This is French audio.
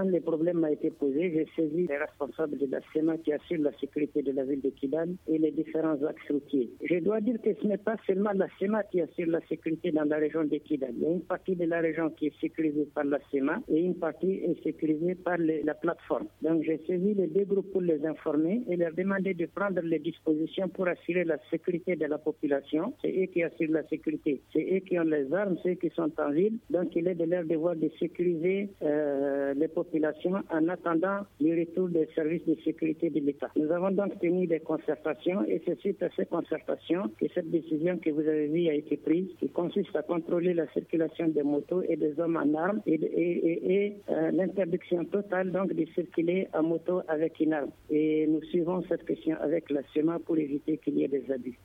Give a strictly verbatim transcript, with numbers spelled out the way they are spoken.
quand le problème m'a été posé, j'ai saisi les responsables de la SEMA qui assurent la sécurité de la ville de Kidal et les différents axes routiers. Je dois dire que ce n'est pas seulement la SEMA qui assure la sécurité dans la région de Kidal. Il y a une partie de la région qui est sécurisée par la SEMA et une partie est sécurisée par les, la plateforme. Donc j'ai saisi les deux groupes pour les informer et leur demander de prendre les dispositions pour assurer la sécurité de la population. C'est eux qui assurent la sécurité. C'est eux qui ont les armes, ceux qui sont en ville. Donc il est de leur devoir de sécuriser euh, les populations en attendant le retour des services de sécurité de l'État. Nous avons donc tenu des concertations et c'est suite à ces concertations que cette décision que vous avez vue a été prise, qui consiste à contrôler la circulation des motos et des hommes en armes et, et, et, et euh, l'interdiction totale donc de circuler en moto avec une arme. Et nous suivons cette question avec la SEMA pour éviter qu'il y ait des abus.